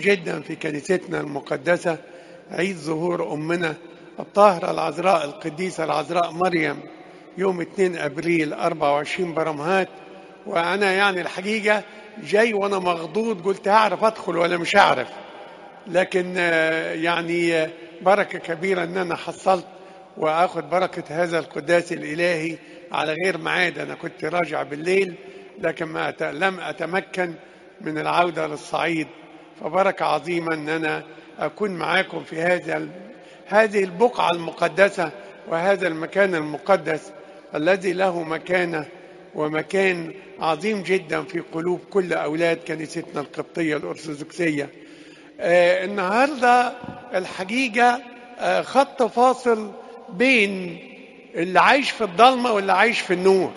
جدا في كنيستنا المقدسة عيد ظهور أمنا الطاهرة العذراء القديسة العذراء مريم يوم 2 أبريل 24 برمهات. وأنا يعني الحقيقة جاي وأنا مخضوض، قلت هعرف أدخل ولا مش هعرف، لكن يعني بركة كبيرة أن أنا حصلت وأخذ بركة هذا القداس الإلهي على غير معاد. أنا كنت راجع بالليل لكن لم أتمكن من العودة للصعيد، فبركة عظيمة أن أنا أكون معاكم في هذه البقعة المقدسة وهذا المكان المقدس الذي له مكانة ومكان عظيم جدا في قلوب كل أولاد كنيستنا القبطية الأرثوذكسية. النهاردة الحقيقة خط فاصل بين اللي عايش في الضلمة واللي عايش في النور.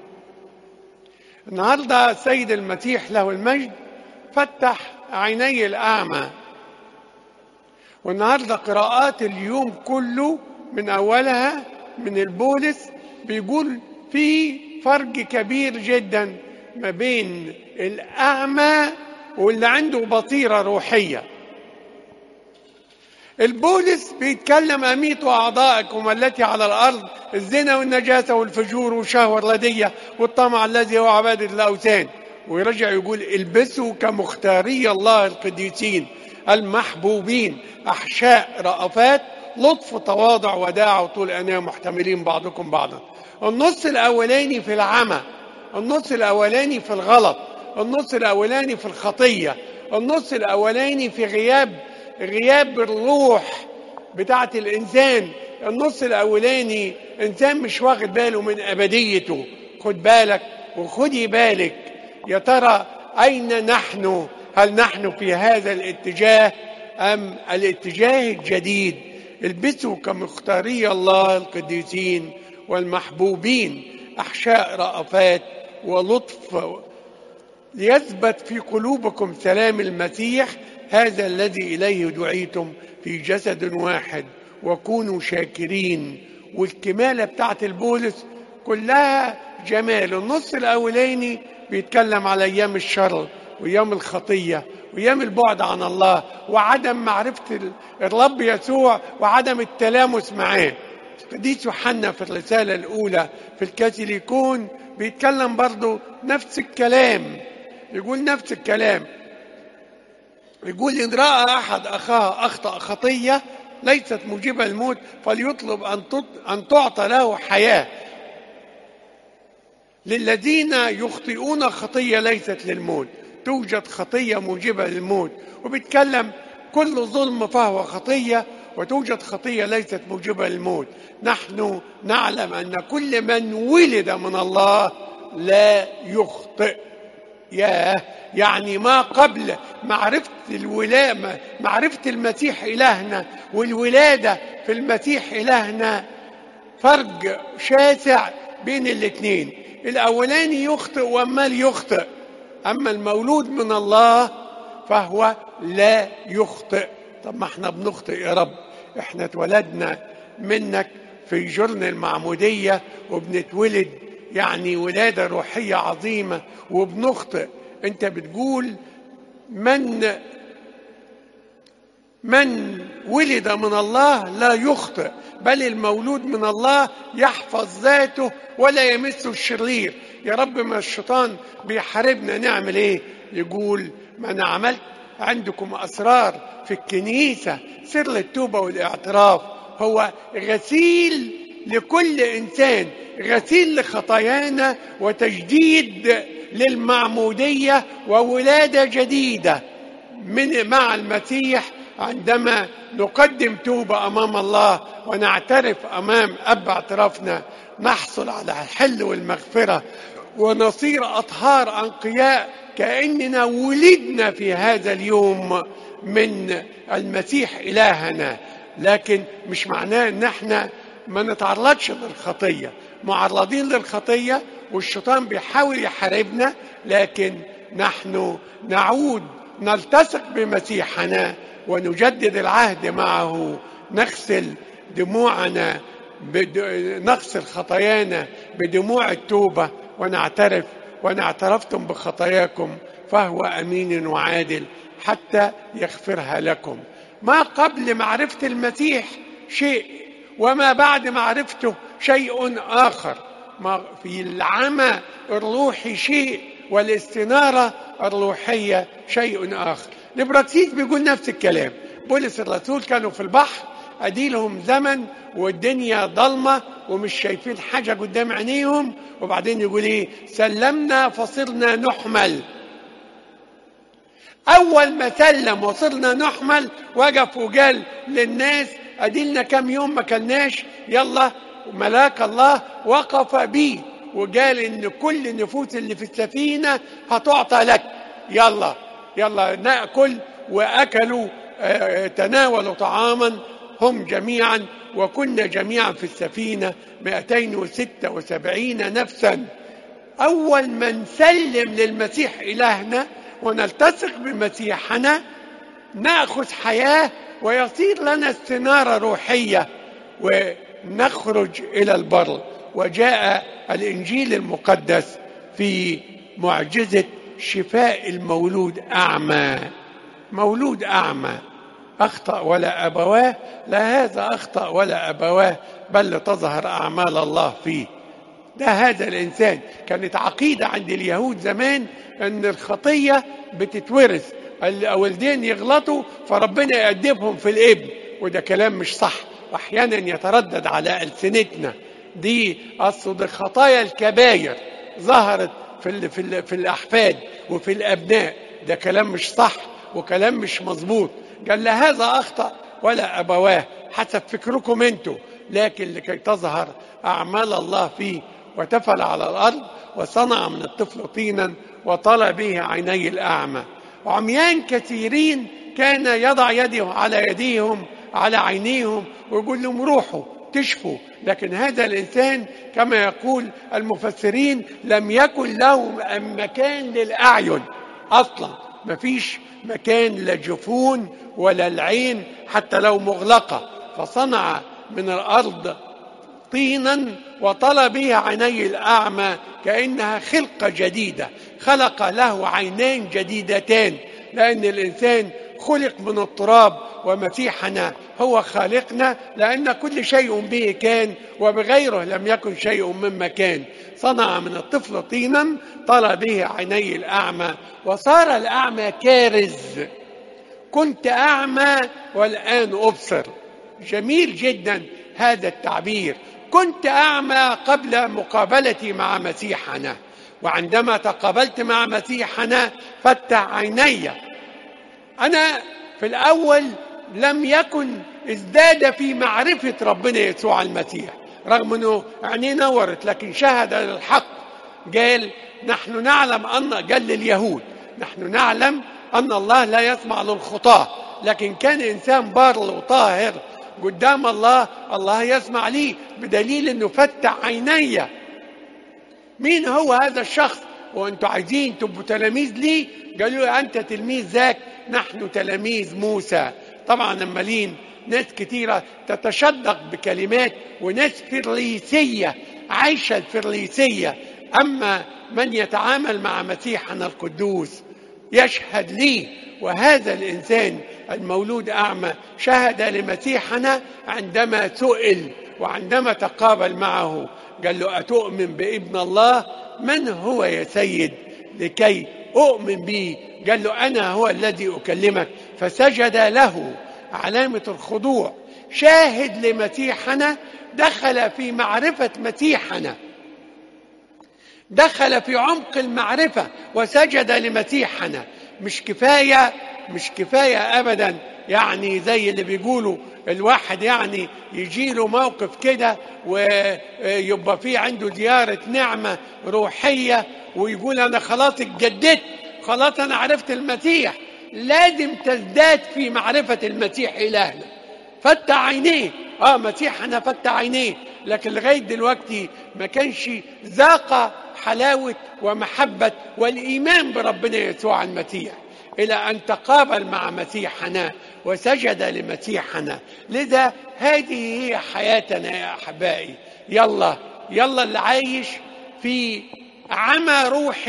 النهاردة السيد المسيح له المجد فتح عيني الأعمى، والنهاردة قراءات اليوم كله من أولها من البولس بيقول في فرق كبير جدا ما بين الأعمى واللي عنده بصيرة روحية. البولس بيتكلم أميتوا أعضائكم التي على الأرض، الزنا والنجاسة والفجور والشهوة الردية والطمع الذي هو عبادة الأوثان، ويرجع يقول البسوا كمختاري الله القديسين المحبوبين أحشاء رأفات لطف تواضع وداعة وطول أناة محتملين بعضكم بعضا. النص الأولاني في العمى، النص الأولاني في الغلط، النص الأولاني في الخطية، النص الأولاني في غياب الروح بتاعت الإنسان. النص الأولاني إنسان مش واخد باله من أبديته. خد بالك وخدي بالك، يا ترى أين نحن؟ هل نحن في هذا الاتجاه أم الاتجاه الجديد؟ البسوا كمختاري الله القديسين والمحبوبين أحشاء رأفات ولطف ليثبت في قلوبكم سلام المسيح هذا الذي إليه دعيتم في جسد واحد وكونوا شاكرين. والكمالة بتاعت البولس كلها جمال. النص الأولاني بيتكلم على أيام الشر وأيام الخطية وأيام البعد عن الله وعدم معرفة الرب يسوع وعدم التلامس معاه. قديس يوحنا في الرسالة الأولى في الكاثوليكون بيتكلم برضو نفس الكلام، يقول نفس الكلام، يقول إن رأى أحد أخاه أخطأ خطية ليست موجبة الموت فليطلب أن تعطى له حياة. للذين يخطئون خطية ليست للموت، توجد خطية موجبة للموت. وبيتكلم كل ظلم فهو خطية وتوجد خطية ليست موجبة للموت. نحن نعلم أن كل من ولد من الله لا يخطئ. يعني ما قبل معرفة المسيح إلهنا والولادة في المسيح إلهنا فرق شاسع بين الاثنين. الأولاني يخطئ وأمال يخطئ، أما المولود من الله فهو لا يخطئ. طب ما احنا بنخطئ يا رب، احنا اتولدنا منك في جرن المعمودية وبنتولد يعني ولادة روحية عظيمة وبنخطئ. انت بتقول من ولد من الله لا يخطئ، بل المولود من الله يحفظ ذاته ولا يمسه الشرير. يا رب ما الشيطان بيحاربنا نعمل ايه؟ يقول ما انا عملت عندكم اسرار في الكنيسة، سر التوبة والاعتراف هو غسيل لكل انسان، غسيل لخطايانا وتجديد للمعمودية وولادة جديدة مع المسيح. عندما نقدم توبة أمام الله ونعترف أمام أب اعترافنا نحصل على الحل والمغفرة ونصير أطهار أنقياء كأننا ولدنا في هذا اليوم من المسيح إلهنا. لكن مش معناه ان احنا ما نتعرضش للخطية، معرضين للخطية والشيطان بيحاول يحاربنا، لكن نحن نعود نلتصق بمسيحنا ونجدد العهد معه، نغسل دموعنا نغسل خطايانا بدموع التوبة ونعترف وان اعترفتم بخطاياكم فهو أمين وعادل حتى يغفرها لكم. ما قبل معرفة المسيح شيء، وما بعد معرفته شيء آخر. ما في العمى الروحي شيء، والاستنارة الروحية شيء آخر. البراكسيس بيقول نفس الكلام. بولس الرسول كانوا في البحر، أديلهم زمن والدنيا ضلمة ومش شايفين حاجة قدام عينيهم، وبعدين يقول إيه؟ سلمنا فصرنا نحمل. أول ما سلم وصرنا نحمل وقف وقال للناس أديلنا كم يوم ما كلناش، يلا. ملاك الله وقف بيه وقال إن كل النفوس اللي في السفينة هتعطى لك، يلا يلا نأكل. وأكلوا، تناولوا طعاما هم جميعا، وكنا جميعا في السفينة 276 نفسا. أول ما نسلم للمسيح إلهنا ونلتصق بمسيحنا نأخذ حياة، ويصير لنا استنارة روحية ونخرج إلى البر. وجاء الإنجيل المقدس في معجزة شفاء المولود أعمى. مولود أعمى أخطأ ولا أبواه، لا هذا أخطأ ولا أبواه، بل تظهر أعمال الله فيه. ده هذا الإنسان. كانت عقيدة عند اليهود زمان أن الخطية بتتورث، الأولدين يغلطوا فربنا يأدبهم في الابن، وده كلام مش صح، وأحيانا يتردد على ألسنتنا. دي أصل خطايا الكباير ظهرت في الأحفاد وفي الأبناء. ده كلام مش صح وكلام مش مظبوط. قال لا هذا أخطأ ولا أبواه حسب فكركم أنتوا، لكن لكي تظهر أعمال الله فيه. وتفل على الأرض وصنع من الطفل طينا وطلع به عيني الأعمى. عميان كثيرين كان يضع يده على يديهم على عينيهم ويقول لهم روحوا تشفوا. لكن هذا الإنسان كما يقول المفسرين لم يكن له مكان للأعين أصلا، ما فيش مكان للجفون ولا العين حتى لو مغلقة. فصنع من الأرض طينا وطلى به عيني الأعمى كأنها خلقة جديدة، خلق له عينين جديدتان، لأن الإنسان خلق من التراب ومسيحنا هو خالقنا، لأن كل شيء به كان وبغيره لم يكن شيء مما كان. صنع من الطفل طينا طلى به عيني الأعمى وصار الأعمى كارز. كنت أعمى والآن أبصر. جميل جدا هذا التعبير. كنت أعمى قبل مقابلتي مع مسيحنا، وعندما تقابلت مع مسيحنا فتح عيني. أنا في الأول لم يكن ازداد في معرفة ربنا يسوع المسيح، رغم أنه عينيه نورت، لكن شهد للحق. قال نحن نعلم قال لليهود نحن نعلم أن الله لا يسمع للخطاة، لكن كان إنسان بار وطاهر قدام الله، الله يسمع لي، بدليل أنه فتح عيني. مين هو هذا الشخص؟ وأنتوا عايزين تبقوا تلاميذ لي؟ قالوا له أنت تلميذ ذاك، نحن تلاميذ موسى. طبعا مالين ناس كتيرة تتشدق بكلمات، وناس فرليسية عايشة الفرليسية. أما من يتعامل مع مسيحنا القدوس يشهد لي. وهذا الإنسان المولود أعمى شهد لمسيحنا عندما سئل وعندما تقابل معه، قال له أتؤمن بابن الله؟ من هو يا سيد لكي أؤمن به؟ قال له أنا هو الذي أكلمك. فسجد له علامة الخضوع. شاهد لمسيحنا، دخل في معرفة مسيحنا، دخل في عمق المعرفة وسجد لمسيحنا. مش كفاية أبدا، يعني زي اللي بيقولوا الواحد يعني يجي له موقف كده ويبقى فيه عنده زيارة نعمة روحية ويقول أنا خلاص اتجددت، خلاص أنا عرفت المسيح. لازم تزداد في معرفة المسيح إلهنا. فتح عينيه، مسيحنا فتح عينيه، لكن لغاية دلوقتي ما كانش ذاق حلاوة ومحبة والإيمان بربنا يسوع المسيح، إلى أن تقابل مع مسيحنا وسجد لمسيحنا. لذا هذه هي حياتنا يا أحبائي. يلا اللي عايش في عمى روحي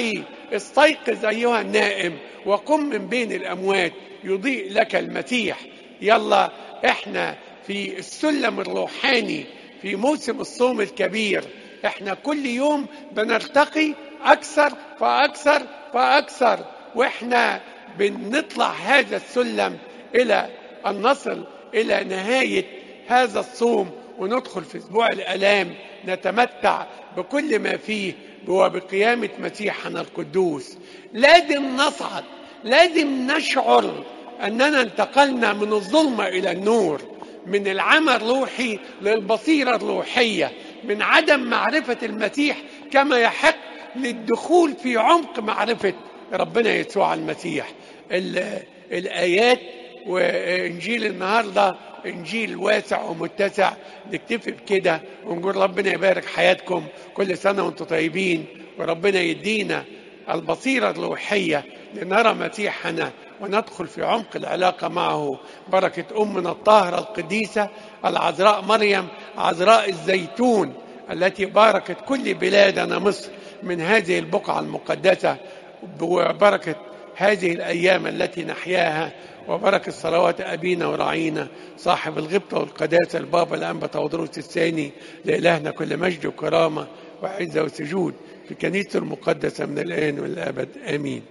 استيقظ أيها النائم وقم من بين الأموات يضيء لك المسيح. يلا احنا في السلم الروحاني في موسم الصوم الكبير، احنا كل يوم بنرتقي أكثر فأكثر فأكثر، واحنا بنطلع هذا السلم إلى أن نصل إلى نهاية هذا الصوم وندخل في أسبوع الآلام، نتمتع بكل ما فيه وبقيامة مسيحنا القدوس. لازم نصعد، لازم نشعر أننا انتقلنا من الظلمة إلى النور، من العمى الروحي للبصيرة الروحية، من عدم معرفة المسيح كما يحق للدخول في عمق معرفة ربنا يسوع المسيح. الآيات وإنجيل النهاردة إنجيل واسع ومتسع، نكتفي بكده ونقول ربنا يبارك حياتكم، كل سنة وانتم طيبين، وربنا يدينا البصيرة الروحية لنرى مسيحنا وندخل في عمق العلاقة معه. بركة أمنا الطاهرة القديسة العذراء مريم عذراء الزيتون التي باركت كل بلادنا مصر من هذه البقعة المقدسة، وبركة هذه الأيام التي نحياها، وبركة صلوات أبينا وراعينا صاحب الغبطة والقداسة البابا الأنبا تودروس الثاني، لإلهنا كل مجد وكرامة وعزة وسجود في كنيسته المقدسة من الآن والأبد آمين.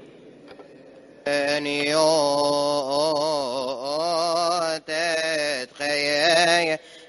أن